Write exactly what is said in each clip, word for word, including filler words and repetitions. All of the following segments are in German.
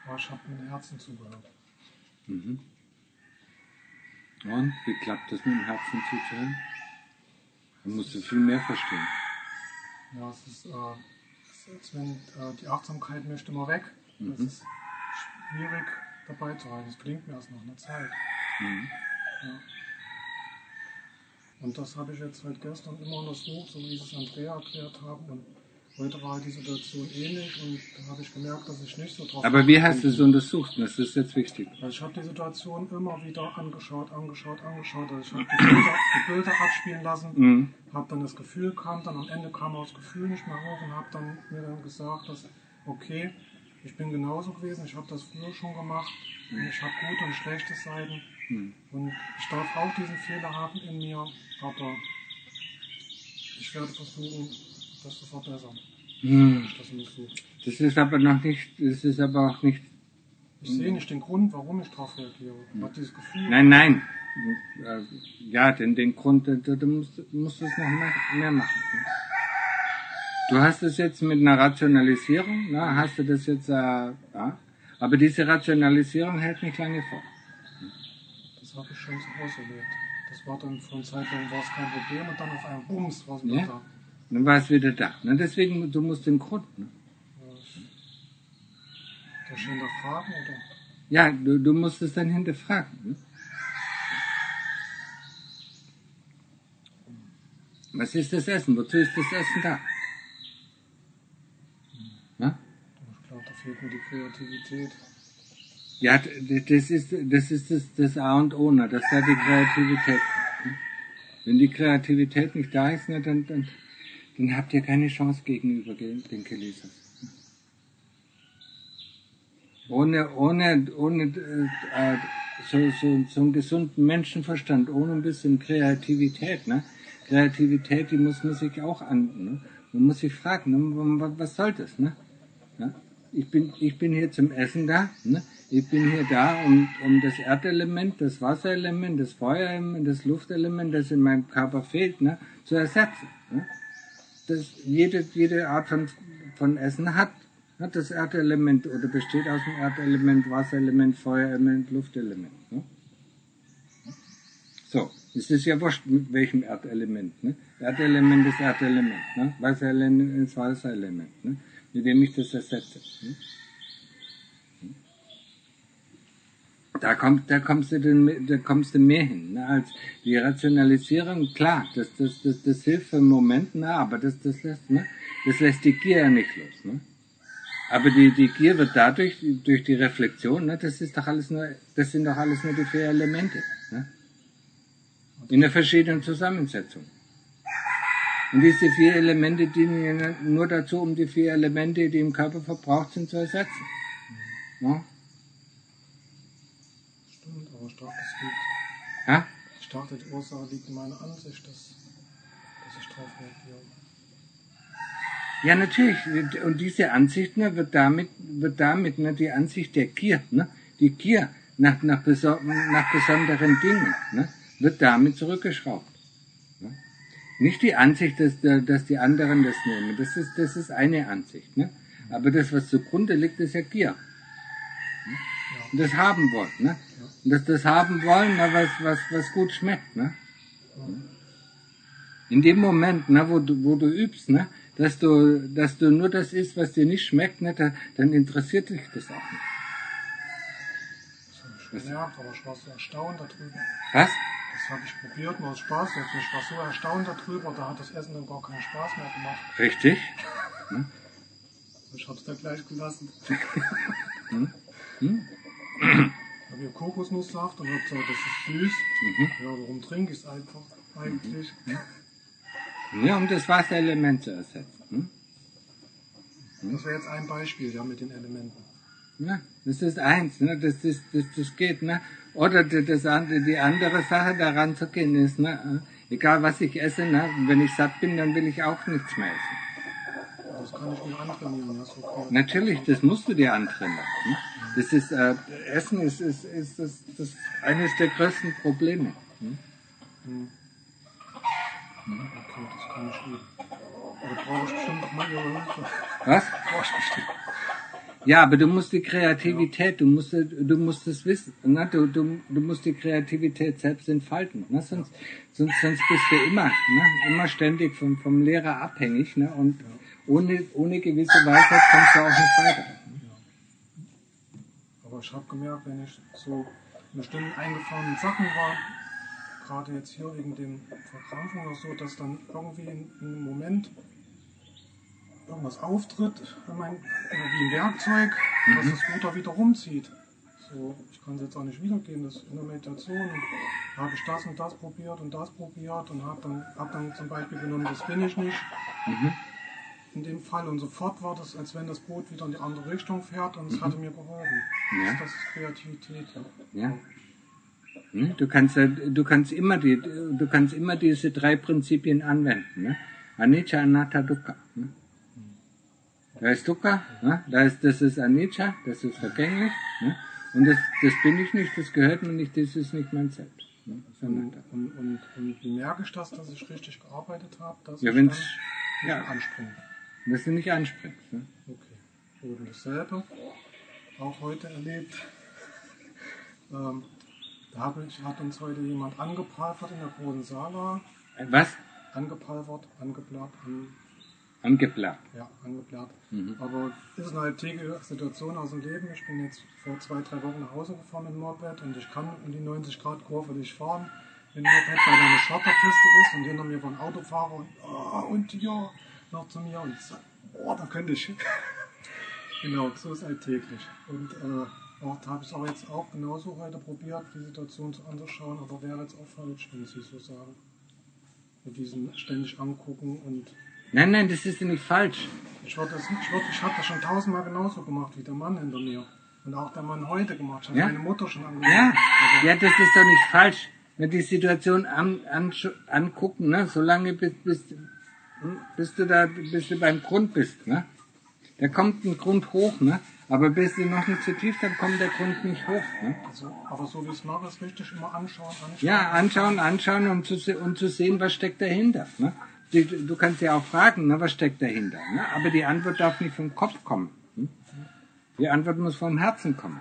Aber ich habe mit dem Herzen zugehört. Mhm. Und wie klappt das mit dem Herzen zuzuhören? Da musst du viel mehr verstehen. Ja, es ist, äh, es ist jetzt, wenn äh, die Achtsamkeit möchte immer weg. Mhm. Es ist schwierig dabei zu halten. Es gelingt mir erst nach einer Zeit. Mhm. Ja. Und das habe ich jetzt halt gestern immer untersucht, so wie es Andrea erklärt haben. Und heute war die Situation ähnlich und da habe ich gemerkt, dass ich nicht so drauf Aber wie hast du bin. es untersucht? Das ist jetzt wichtig. Also ich habe die Situation immer wieder angeschaut, angeschaut, angeschaut. Also ich habe die Bilder, die Bilder abspielen lassen, Mhm. habe dann das Gefühl, kam dann am Ende kam auch das Gefühl nicht mehr hoch und habe dann mir dann gesagt, dass okay, ich bin genauso gewesen, ich habe das früher schon gemacht und ich habe gute und schlechte Seiten Mhm. und ich darf auch diesen Fehler haben in mir, aber ich werde versuchen, das zu verbessern. Mhm. Das, untersuche. Das ist aber noch nicht, das ist aber auch nicht. Ich sehe nicht den Grund, warum ich darauf reagiere. Ich habe dieses Gefühl. Nein, nein. Äh, Ja, den, den Grund, da, da musst, du- musst du es noch mehr, mehr machen. Du hast es jetzt mit einer Rationalisierung, ne? Hast du das jetzt, äh, ja? Aber diese Rationalisierung hält nicht lange vor. Das habe ich schon zu Hause erlebt. Das war dann von Zeit lang war es kein Problem und dann auf einen Bums war es wieder Ja? da. Dann war es wieder da. Ne? Deswegen, du musst den Grund. Ne? Ja, ich- Da stehen da Fragen oder? Ja, du, du musst es dann hinterfragen. Ne? Was ist das Essen? Wozu ist das Essen da? Ne? Ich glaube, da fehlt mir die Kreativität. Ja, d- das ist das, ist das, das A und O, ne? Dass da die Kreativität kommt. Ne? Wenn die Kreativität nicht da ist, ne, dann, dann, dann habt ihr keine Chance gegenüber den Kelesers. Ohne, ohne, ohne äh, so, so, so einen gesunden Menschenverstand, ohne ein bisschen Kreativität. Ne? Kreativität, die muss man sich auch an. Ne? Man muss sich fragen, ne? Was soll das? Ne? Ja? Ich bin, ich bin hier zum Essen da. Ne? Ich bin hier da, um, um das Erdelement, das Wasserelement, das Feuerelement, das Luftelement, das in meinem Körper fehlt, ne? zu ersetzen. Ne? Das jede, jede Art von, von Essen hat, hat das Erdelement oder besteht aus dem Erdelement, Wasserelement, Feuerelement, Luftelement. Ne? So, es ist ja wurscht, mit welchem Erdelement. Ne? Erdelement ist Erdelement, ne? Wasserelement ist Wasserelement, ne? Mit dem ich das ersetze. Ne? Da, kommt, da, kommst du denn, da kommst du mehr hin. Ne? Als die Rationalisierung, klar, das, das, das, das hilft für einen Moment, ne? Aber das, das, lässt, ne? das lässt die Gier ja nicht los. Ne? Aber die, die Gier wird dadurch, durch die Reflexion, ne? das ist doch alles nur, das sind doch alles nur die vier Elemente. Ne? In der verschiedenen Zusammensetzung. Und diese vier Elemente dienen ja nur dazu, um die vier Elemente, die im Körper verbraucht sind, zu ersetzen. Ne? Stimmt, aber ich dachte, es liegt. Ja? Ich dachte, die Ursache liegt in meiner Ansicht, dass, dass ich drauf reagiere. Ja, natürlich. Und diese Ansicht ne, wird damit, wird damit ne, die Ansicht der Gier, ne, die Gier nach, nach, beso nach besonderen Dingen, ne, wird damit zurückgeschraubt. Ne? Nicht die Ansicht, dass, dass die anderen das nehmen. Das ist, das ist eine Ansicht. Ne? Aber das, was zugrunde liegt, ist ja Gier. Ne? Und das haben wollen. Ne? Und das, das haben wollen, na, was, was, was gut schmeckt. Ne? In dem Moment, ne, wo du, wo du übst, ne, dass du, dass du nur das isst, was dir nicht schmeckt, ne, da, dann interessiert dich das auch nicht. Das habe ich schon gemerkt, aber ich war so erstaunt darüber. Was? Das habe ich probiert, nur aus Spaß. Jetzt. Ich war so erstaunt darüber, da hat das Essen dann gar keinen Spaß mehr gemacht. Richtig. Ich habe es dann gleich gelassen. Hm? Hm? Ich habe hier Kokosnusssaft und habe gesagt, das ist süß. Mhm. Ja, warum trinke ich es einfach eigentlich? Ja, um das Wasserelement zu ersetzen. Hm? Das wäre jetzt ein Beispiel, ja, mit den Elementen. Ja, das ist eins, ne, das, ist, das, das geht, ne. Oder das, andere, die andere Sache daran zu gehen ist, ne, egal was ich esse, ne, wenn ich satt bin, dann will ich auch nichts mehr essen. Das kann ich mir antrainieren, ja, so okay. Natürlich, das musst du dir antrainieren. Ne? Das ist, äh, Essen ist, ist, ist das, das eines der größten Probleme. Ne? Hm. Okay, das kann ich üben. Aber brauche ich bestimmt noch mal Ihre Hilfe. Was? Brauche ich bestimmt. Ja, aber du musst die Kreativität, du musst, du musst es wissen, ne? du, du, du musst die Kreativität selbst entfalten, ne? sonst, sonst, sonst bist du immer, ne? immer ständig vom, vom Lehrer abhängig, ne? Und ja. ohne, ohne gewisse Weisheit kommst du auch nicht weiter. Ne? Ja. Aber ich habe gemerkt, wenn ich so in bestimmten eingefahrenen Sachen war, gerade jetzt hier wegen den Verkrampfungen oder so, dass dann irgendwie in, in einem Moment irgendwas auftritt, mein, wie ein Werkzeug, mhm. dass das Ruder wieder rumzieht. So, ich kann es jetzt auch nicht wiedergeben, das in der Meditation. Und da habe ich das und das probiert und das probiert und habe dann, hab dann zum Beispiel genommen, das bin ich nicht. Mhm. In dem Fall und sofort war das, als wenn das Boot wieder in die andere Richtung fährt und es mhm. hatte mir geholfen. Ja. Das ist Kreativität. Ja. Ja. Hm? Du kannst, du kannst immer die, du kannst immer diese drei Prinzipien anwenden. Ne? Anicca, Anatta, Dukkha. Ne? Da ist Dukkha, ne? da ist, das ist Anicca, das ist vergänglich. Ne? Und das, das bin ich nicht, das gehört mir nicht, das ist nicht mein Selbst. Ne? Und, und, und, und wie merke ich das, dass ich richtig gearbeitet habe, dass ja, ich dann nicht ja. anspringe? Dass du nicht anspringst. Ne? Okay. Und dasselbe, auch heute erlebt. ähm, da hat, mich, hat uns heute jemand angepalvert in der großen Sala. Was? Angepalvert, angeblatt, an, Angeblatt. Ja, angeblatt. Mhm. Aber es ist eine alltägliche Situation aus dem Leben. Ich bin jetzt vor zwei, drei Wochen nach Hause gefahren mit dem Moped und ich kann in die neunzig Grad Kurve nicht fahren, wenn ein Moped bei einer Schotterpiste ist und hinter mir war ein Autofahrer und, oh, und ja, noch zu mir und so, oh, da könnte ich. Genau, so ist alltäglich. Und äh, auch, da habe ich es auch jetzt auch genauso heute probiert, die Situation zu anzuschauen, aber wäre jetzt auch falsch, wenn Sie so sagen. Mit diesen ständig angucken und Nein, nein, das ist ja nicht falsch. Ich, das, ich, ich habe das schon tausendmal genauso gemacht wie der Mann hinter mir. Und auch der Mann heute gemacht. Ich habe ja? meine Mutter schon angeguckt. Ja. Also, ja, das ist doch nicht falsch. Wenn die Situation an, an, angucken, ne, solange bis, bis, bis du da, bis du beim Grund bist, ne? Da kommt ein Grund hoch, ne? Aber bis du noch nicht so tief, dann kommt der Grund nicht hoch, ne? Also, aber so wie ich es mache, ist richtig immer anschauen, anschauen. Ja, anschauen, anschauen, um zu, um zu sehen, was steckt dahinter, ne? Du, du kannst ja auch fragen, ne, was steckt dahinter, ne? Aber die Antwort darf nicht vom Kopf kommen. Hm? Die Antwort muss vom Herzen kommen.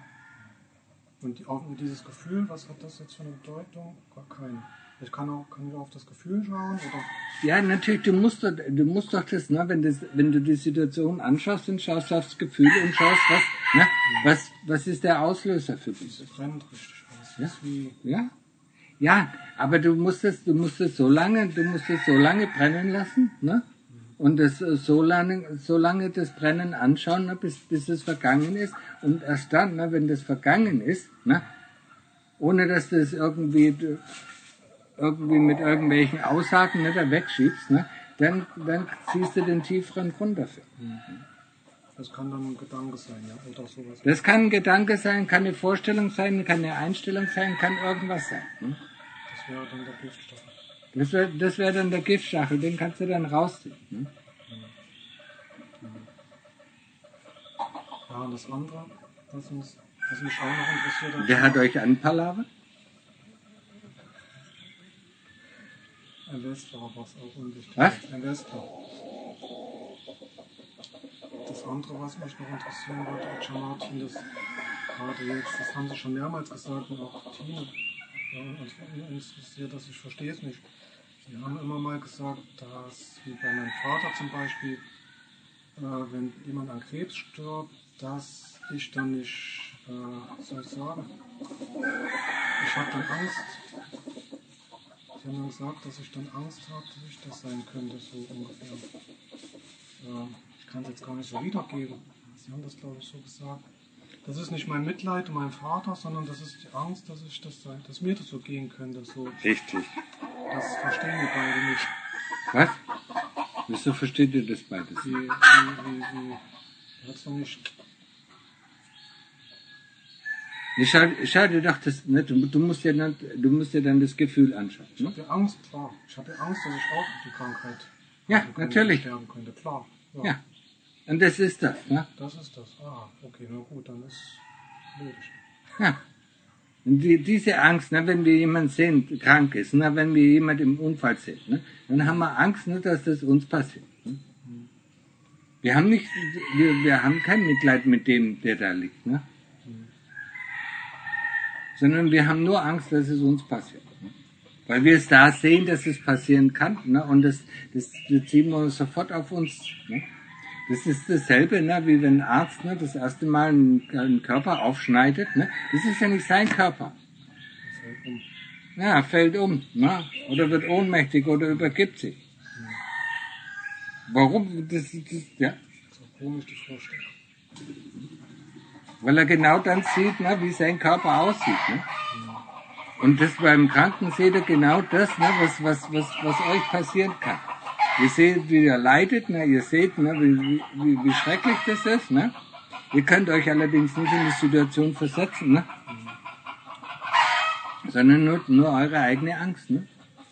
Und die, auch dieses Gefühl, was hat das jetzt für eine Bedeutung? Gar keine. Ich kann auch kann ich auf das Gefühl schauen? Oder? Ja, natürlich, du musst doch, du musst doch das, ne, wenn, das, wenn du die Situation anschaust, dann schaust du aufs Gefühl und schaust, was, ne, was, was ist der Auslöser für dich? Das brennt richtig aus. Ja? Wie Ja? Ja, aber du musst es, du musst es so lange, du musst es so lange brennen lassen, ne? Und das so lange, so lange das Brennen anschauen, ne, bis, bis es vergangen ist. Und erst dann, ne, wenn das vergangen ist, ne, ohne dass du es irgendwie, irgendwie mit irgendwelchen Aussagen, ne, da wegschiebst, ne, dann, dann siehst du den tieferen Grund dafür. Das kann dann ein Gedanke sein, ja, oder sowas. Das kann ein Gedanke sein, kann eine Vorstellung sein, kann eine Einstellung sein, kann irgendwas sein. Ne? Das wäre dann der Giftstachel. Das wäre das wär dann der Giftstachel, den kannst du dann rausziehen. Ne? Ja, und das andere, was, uns, was mich auch noch interessiert hat. Wer hat euch anpalabert? Ein Westler war es auch unwichtig. Was? Ein Westler. Das andere, was mich noch interessieren wollte, Akshay Martin, das gerade jetzt, das haben Sie schon mehrmals gesagt und auch Tine, ja, uns interessiert, dass ich verstehe es nicht. Sie haben immer mal gesagt, dass, wie bei meinem Vater zum Beispiel, äh, wenn jemand an Krebs stirbt, dass ich dann nicht, äh, was soll ich sagen, ich habe dann Angst. Sie haben dann gesagt, dass ich dann Angst habe, dass ich das sein könnte, so ungefähr. Äh, Ich kann es jetzt gar nicht so wiedergeben. Sie haben das, glaube ich, so gesagt. Das ist nicht mein Mitleid um meinen Vater, sondern das ist die Angst, dass ich das sein, dass mir das so gehen könnte. So. Richtig. Das verstehen die beide nicht. Was? Wieso versteht ihr das beides? Wie, wie, wie, wie, hat's doch nicht. Ich schau, schau dir doch das nicht. Du musst ja dann, du musst ja dann das Gefühl anschauen. Ich hatte Angst, klar. Ich hatte Angst, dass ich auch die Krankheit ja, könnte, natürlich. sterben könnte, klar. Ja. ja. Und das ist das, ne? Das ist das. Ah, okay, na gut, dann ist logisch. Ja. Und die, diese Angst, ne, wenn wir jemanden sehen, krank ist, ne, wenn wir jemanden im Unfall sehen, ne, dann haben wir Angst, ne, dass das uns passiert. Ne? Wir haben nicht, wir, wir haben kein Mitleid mit dem, der da liegt, ne? Mhm. Sondern wir haben nur Angst, dass es uns passiert. Ne? Weil wir es da sehen, dass es passieren kann, ne? Und das, das, das ziehen wir sofort auf uns, ne? Das ist dasselbe, ne? Wie wenn ein Arzt, ne, das erste Mal einen, einen Körper aufschneidet, ne? Das ist ja nicht sein Körper. Fällt um. Ja, fällt um, ne? Oder wird ohnmächtig oder übergibt sich. Mhm. Warum? Das, das, ja. Das ist auch komisch, die Vorstellung. Weil er genau dann sieht, ne, wie sein Körper aussieht. Ne? Und das beim Kranken seht ihr genau das, ne, was, was, was, was euch passieren kann. Ihr seht, wie er leidet, ne? Ihr seht, ne, wie, wie, wie schrecklich das ist. Ne? Ihr könnt euch allerdings nicht in die Situation versetzen, ne? Sondern nur, nur eure eigene Angst. Ne?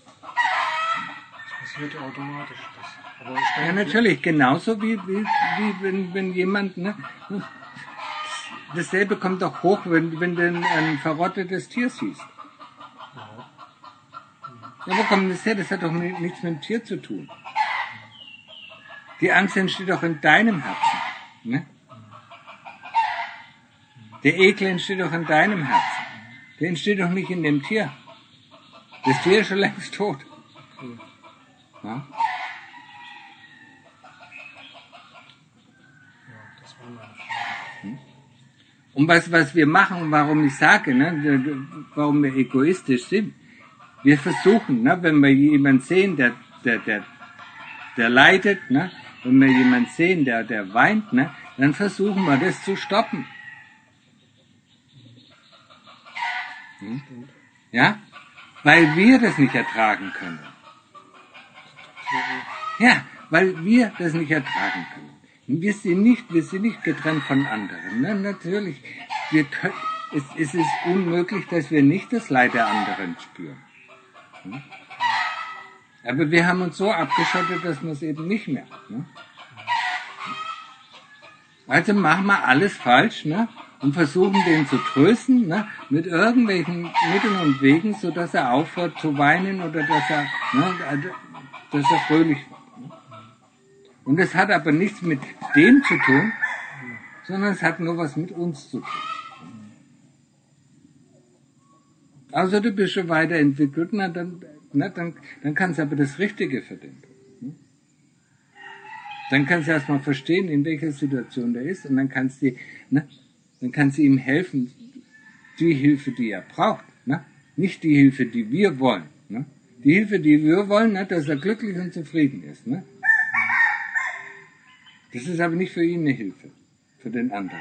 Das passiert ja automatisch. Das, aber ich ja, natürlich, genauso wie, wie, wie wenn, wenn jemand... Ne, dasselbe kommt doch hoch, wenn, wenn du ein verrottetes Tier siehst. Ja, wo kommt das her? Das hat doch nichts mit dem Tier zu tun. Die Angst entsteht doch in deinem Herzen. Ne? Der Ekel entsteht doch in deinem Herzen. Der entsteht doch nicht in dem Tier. Das Tier ist schon längst tot. Ja? Ja, das war meine Frage. Hm? Und was, was wir machen, warum ich sage, ne, warum wir egoistisch sind, wir versuchen, ne, wenn wir jemanden sehen, der, der, der, der leidet, ne, wenn wir jemanden sehen, der, der weint, ne, dann versuchen wir das zu stoppen. Hm? Ja? Weil wir das nicht ertragen können. Ja, weil wir das nicht ertragen können. Wir sind nicht, wir sind nicht getrennt von anderen. Ne? Natürlich, wir können, es, es ist unmöglich, dass wir nicht das Leid der anderen spüren. Ne? Aber wir haben uns so abgeschottet, dass wir es eben nicht merken. Ne? Also machen wir alles falsch, ne? Und versuchen den zu trösten, ne? Mit irgendwelchen Mitteln und Wegen, so dass er aufhört zu weinen oder dass er, ne, dass er fröhlich wird. Und es hat aber nichts mit dem zu tun, sondern es hat nur was mit uns zu tun. Also du bist schon weiterentwickelt, na, dann, na, dann, dann kannst du aber das Richtige für den tun. Dann kannst du erstmal verstehen, in welcher Situation der ist, und dann kannst du, ne, dann kannst du ihm helfen, die Hilfe, die er braucht, ne? Nicht die Hilfe, die wir wollen. Ne? Die Hilfe, die wir wollen, ne, dass er glücklich und zufrieden ist. Ne? Das ist aber nicht für ihn eine Hilfe, für den anderen.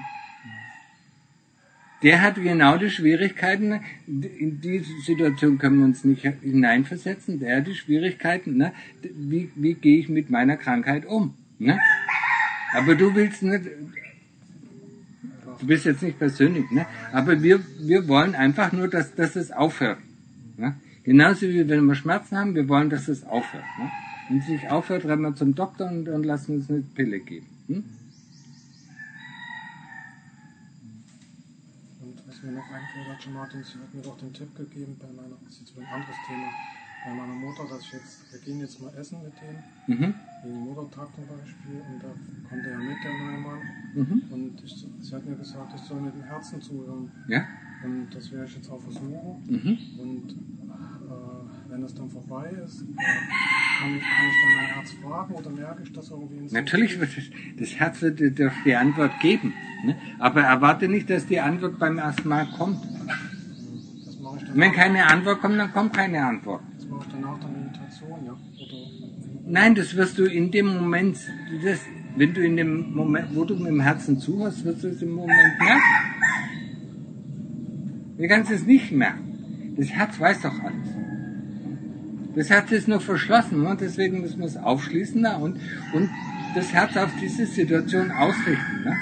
Der hat genau die Schwierigkeiten, in die Situation können wir uns nicht hineinversetzen, der hat die Schwierigkeiten, ne? wie, wie gehe ich mit meiner Krankheit um. Ne? Aber du willst nicht, du bist jetzt nicht persönlich, ne? Aber wir, wir wollen einfach nur, dass, dass es aufhört. Ne? Genauso wie wenn wir Schmerzen haben, wir wollen, dass es aufhört. Ne? Wenn es nicht aufhört, rennen wir zum Doktor und, und lassen uns eine Pille geben. Hm? Und was mir noch einfällt, hat schon Martin, sie hat mir doch den Tipp gegeben, bei meiner, das ist jetzt ein anderes Thema, bei meiner Mutter, dass ich jetzt, wir gehen jetzt mal essen mit denen, Mhm. wegen Muttertag zum Beispiel, und da kommt er ja mit, der neue Mann, Mhm. und ich, sie hat mir gesagt, ich soll mit dem Herzen zuhören. Ja? Und das werde ich jetzt auch versuchen. Mhm. Und äh, wenn das dann vorbei ist, äh, kann, ich, kann ich dann mein Herz fragen oder merke ich das irgendwie? In Natürlich wird das, das Herz wird dir doch die Antwort geben. Ne? Aber erwarte nicht, dass die Antwort beim ersten Mal kommt. Das mache ich dann. Wenn keine Antwort kommt, dann kommt keine Antwort. Das mache ich dann nach der Meditation, ja? Oder, Nein, das wirst du in dem Moment, das, wenn du in dem Moment, wo du mit dem Herzen zuhörst, wirst du es im Moment merken. Du kannst es nicht merken. Das Herz weiß doch alles. Das Herz ist nur verschlossen, und deswegen müssen wir es aufschließen, ne? und, und das Herz auf diese Situation ausrichten. Ne?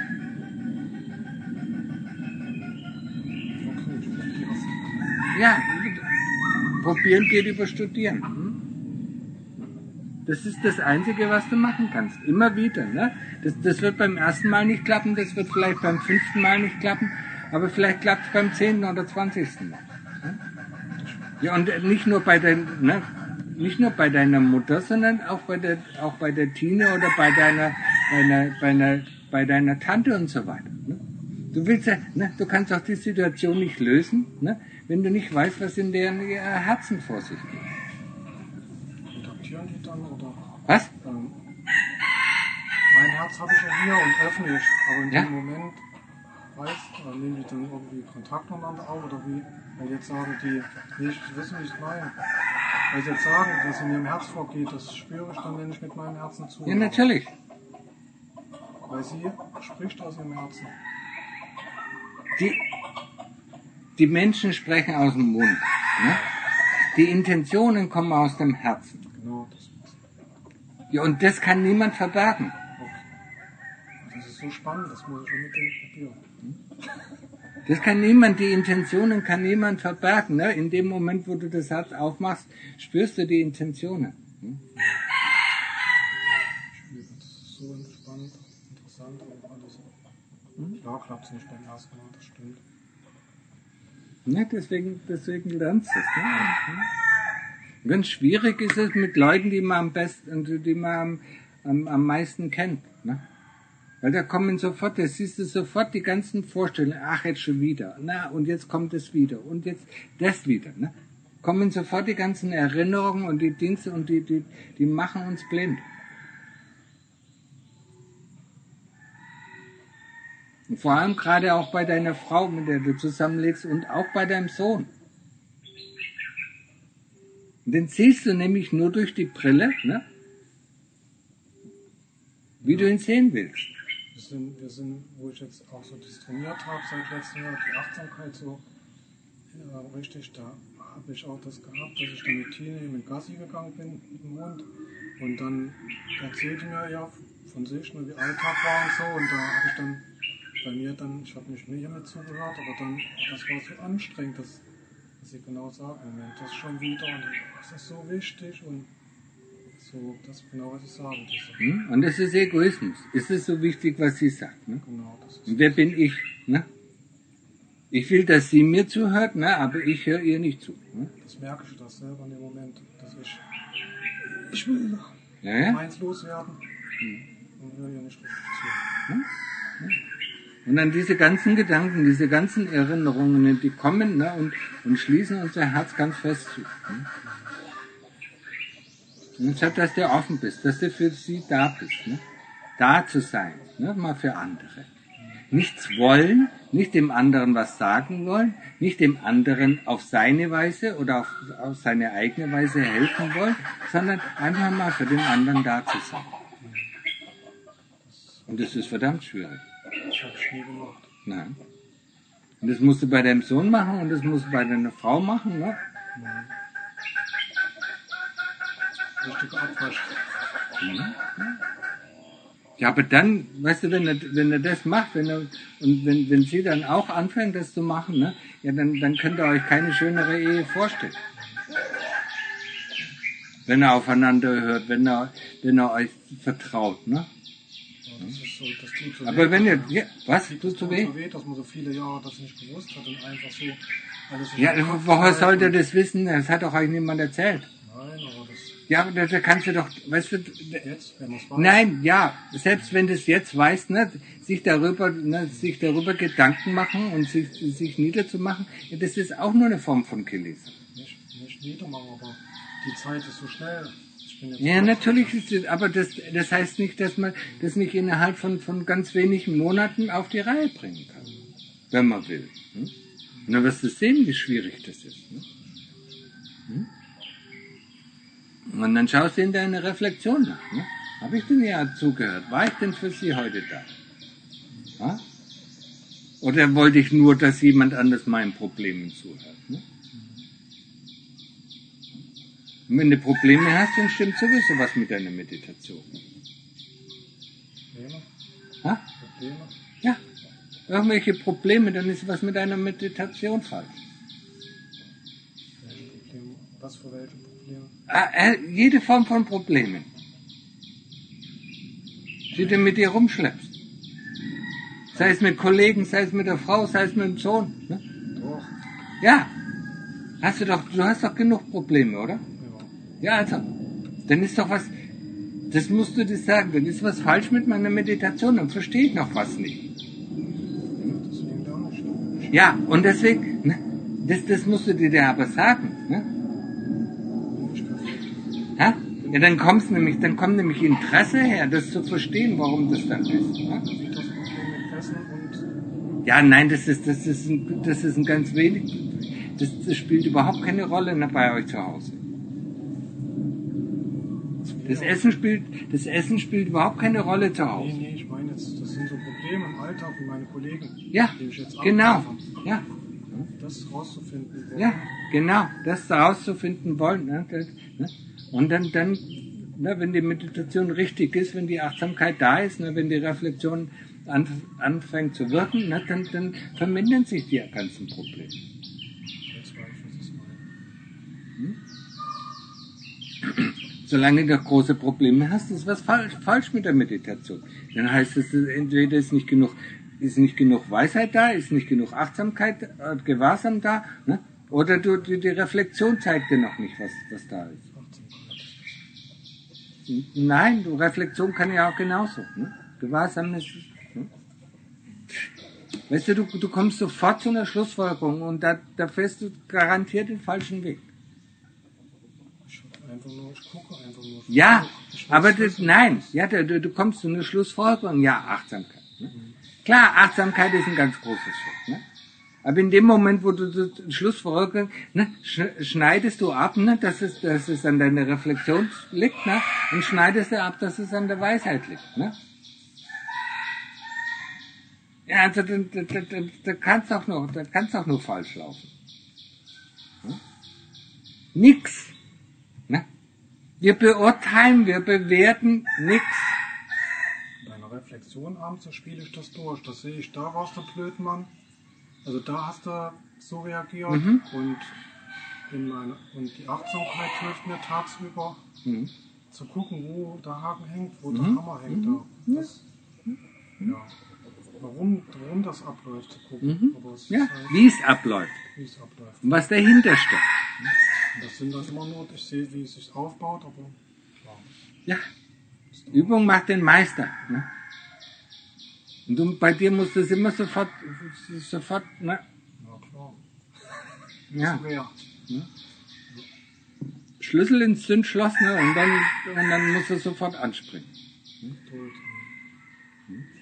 okay, ich probiere es. Ja, probieren geht über studieren. Hm? Das ist das Einzige, was du machen kannst. Immer wieder. Ne? Das, das wird beim ersten Mal nicht klappen, das wird vielleicht beim fünften Mal nicht klappen, aber vielleicht klappt es beim zehnten oder zwanzigsten Mal. Ne? Ja, und nicht nur bei den, ne? nicht nur bei deiner Mutter, sondern auch bei der, auch bei der Tine oder bei deiner, bei einer, bei einer, bei deiner Tante und so weiter. Ne? Du willst ja, ne, du kannst auch die Situation nicht lösen, ne, wenn du nicht weißt, was in deren Herzen vor sich geht. Kontaktieren die dann oder? Was? Ähm, mein Herz habe ich ja hier und öffne ich, aber in Ja? dem Moment weiß, äh, nehmen die dann irgendwie Kontakt miteinander auf oder wie? Weil jetzt sagen die, nicht wissen, wie ich es meine. Weil sie jetzt sagen, was in ihrem Herz vorgeht, das spüre ich dann, wenn ich mit meinem Herzen zuhöre. Ja, natürlich. Weil sie spricht aus ihrem Herzen. Die, die Menschen sprechen aus dem Mund. Ne? Die Intentionen kommen aus dem Herzen. Genau, das, Ja, und das kann niemand verbergen. okay. Das ist so spannend, das muss ich unbedingt probieren. Das kann niemand, die Intentionen kann niemand verbergen. Ne? In dem Moment, wo du das Herz aufmachst, spürst du die Intentionen. Hm? Das ist so spannend, interessant auch alles. Hm? Klar klappt es nicht beim ersten Mal, das stimmt. Ja, deswegen, deswegen lernst du es. Ne? Mhm. Ganz schwierig ist es mit Leuten, die man am besten, die man am, am, am meisten kennt. Ne? Weil da kommen sofort, da siehst du sofort die ganzen Vorstellungen, ach, jetzt schon wieder, na, und jetzt kommt es wieder, und jetzt das wieder, ne? Kommen sofort die ganzen Erinnerungen und die Dings, und die, die, die machen uns blind. Und vor allem gerade auch bei deiner Frau, mit der du zusammenlebst, und auch bei deinem Sohn. Und den siehst du nämlich nur durch die Brille, ne? Wie du ihn sehen willst. Wir sind, wir sind, wo ich jetzt auch so das trainiert habe seit letztem Jahr, die Achtsamkeit so ja, richtig, da habe ich auch das gehabt, dass ich dann mit Tine mit Gassi gegangen bin im Mond und dann erzählte mir ja von sich, ne, wie Alltag war und so und da habe ich dann bei mir dann, ich habe nicht mehr mit zugehört, aber dann, das war so anstrengend, dass, dass ich genau sage, Moment, das schon wieder und das ist so wichtig und so, das ist genau, was ich sagen will. Hm? Und das ist Egoismus. Es ist so wichtig, was sie sagt. Ne? Genau, das ist Und wer bin ich? Ne? Ich will, dass sie mir zuhört, ne? Aber ich höre ihr nicht zu. Ne? Das merke ich das selber in dem Moment, dass ich, ich will Ja, ja? meins loswerden hm. und höre ihr nicht richtig zu. Hm? Ja. Und dann diese ganzen Gedanken, diese ganzen Erinnerungen, die kommen, ne? und, und schließen unser Herz ganz fest zu. Ne? Und deshalb, dass du offen bist, dass du für sie da bist, ne? Da zu sein, ne? Mal für andere. Nichts wollen, nicht dem anderen was sagen wollen, nicht dem anderen auf seine Weise oder auf, auf seine eigene Weise helfen wollen, sondern einfach mal für den anderen da zu sein. Und das ist verdammt schwierig. Das habe ich nie gemacht. Nein. Und das musst du bei deinem Sohn machen und das musst du bei deiner Frau machen, ne? Richtig abwaschen. Mhm. Ja, aber dann, weißt du, wenn er, wenn er das macht, wenn er, und wenn, wenn sie dann auch anfängt, das zu machen, ne, ja, dann, dann könnt ihr euch keine schönere Ehe vorstellen. Wenn er aufeinander hört, wenn er, wenn er euch vertraut, ne? Ja, das ist so, das tut so Aber weh, wenn ihr, das, ja, was, das tut so tut weh? so weh, dass man so viele Jahre das nicht gewusst hat und einfach so alles in Ja, den Kopf woher behalten. sollt ihr das wissen? Das hat doch euch niemand erzählt. Nein, aber das Ja, aber da kannst du doch, weißt du, jetzt, wenn man es weiß. nein, ja, selbst wenn du es jetzt weißt, ne, sich darüber, ne, sich darüber Gedanken machen und sich, sich niederzumachen, ja, das ist auch nur eine Form von Gelesen. Nicht, nicht niedermachen, aber die Zeit ist so schnell. Ich bin jetzt Ja, kurz natürlich davor. ist es, aber das, das heißt nicht, dass man das nicht innerhalb von, von ganz wenigen Monaten auf die Reihe bringen kann, wenn man will. Hm? Und dann wirst du sehen, wie schwierig das ist. Ne? Hm? Und dann schaust du in deine Reflexion nach. Ne? Habe ich denn ja zugehört? War ich denn für Sie heute da? Ha? Oder wollte ich nur, dass jemand anders meinen Problemen zuhört? Ne? Und wenn du Probleme hast, dann stimmt sowieso was mit deiner Meditation. Probleme? Ha? Probleme? Ja. Irgendwelche Probleme, dann ist was mit deiner Meditation falsch. Welche Probleme? Was für welche Probleme? Ah, äh, jede Form von Problemen, die du mit dir rumschleppst. Sei es mit Kollegen, sei es mit der Frau, sei es mit dem Sohn. Ne? Doch. Ja. Hast du doch, du hast doch genug Probleme, oder? Ja. Ja, also, dann ist doch was, das musst du dir sagen, dann ist was falsch mit meiner Meditation, dann verstehe ich noch was nicht. Deswegen da nicht. Ja, und deswegen, ne, das, das musst du dir aber sagen. Ne? Ja? Ja, dann kommt's nämlich, dann kommt nämlich Interesse her, das zu verstehen, warum das dann ist. Ne? Ja, nein, das ist, das ist, ein, das ist ein ganz wenig, das, das spielt überhaupt keine Rolle bei euch zu Hause. Das Essen spielt, das Essen spielt überhaupt keine Rolle zu Hause. Nee, nee, ich meine jetzt, das sind so Probleme im Alltag wie meine Kollegen. Ja, die ich jetzt genau, ja. Das rauszufinden wollen. Ja, genau, das rauszufinden wollen. Ne? Das, ne? Und dann, dann ne, wenn die Meditation richtig ist, wenn die Achtsamkeit da ist, ne, wenn die Reflexion an, anfängt zu wirken, ne, dann, dann vermindern sich die ganzen Probleme. Jetzt weiß ich, was ich Hm? meine. Solange du große Probleme hast, ist was falsch, falsch mit der Meditation. Dann heißt es, entweder ist nicht genug, ist nicht genug Weisheit da, ist nicht genug Achtsamkeit, äh, Gewahrsam da, ne? Oder du, die, die Reflexion zeigt dir noch nicht, was, was da ist. Nein, du, Reflexion kann ja auch genauso. Ne? Gewahrsam ist, ne? Weißt du, du, du kommst sofort zu einer Schlussfolgerung und da, da fährst du garantiert den falschen Weg. Einfach nur, ich gucke einfach nur. Ja, aber das, nein, ja, du, du kommst zu einer Schlussfolgerung, ja, Achtsamkeit. Ne? Mhm. Klar, Achtsamkeit ist ein ganz großes Schritt. Ne? Aber in dem Moment, wo du die Schlussfolgerung, ne, schneidest du ab, ne, dass es, dass es an deiner Reflexion liegt, ne, und schneidest du ab, dass es an der Weisheit liegt. Ne? Ja, also da, da, da, da kann's auch nur, da kann's auch nur falsch laufen. Ne? Nix. Ne? Wir beurteilen, wir bewerten nix. Bei einer Reflexion abends, da spiele ich das durch. Das sehe ich, da warst du blöd, Mann. Also da hast du so reagiert. Mhm. und, in meine, und die Achtsamkeit hilft mir tagsüber mhm. zu gucken, wo der Haken hängt, wo mhm. der Hammer hängt. Mhm. Da. Das, mhm. ja. Warum, warum das abläuft, zu gucken. Mhm. Aber es ja, ist halt, wie es abläuft. Wie es abläuft. Und was dahinter steckt. Das sind dann immer nur, ich sehe, wie es sich aufbaut, aber klar. Ja, Übung macht den Meister. Ne? Und du, bei dir muss das immer sofort, sofort, ne? Na klar. Ja. Schwer. Ne? Schlüssel ins Zündschloss, ne? Und dann, und dann muss er sofort anspringen. Tot. Hm?